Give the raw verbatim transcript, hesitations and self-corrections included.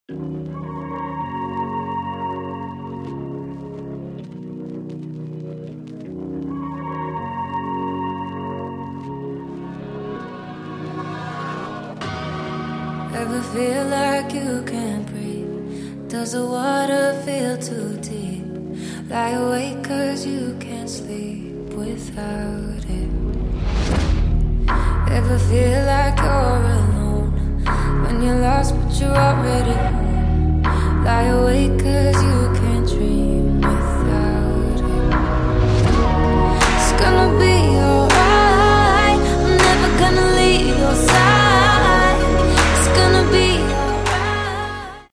Ever feel like you can't breathe? Does the water feel too deep? Lie awake cause you can't sleep without it. Ever feel like you're alone when you're lost but you're already home? Lie awake cause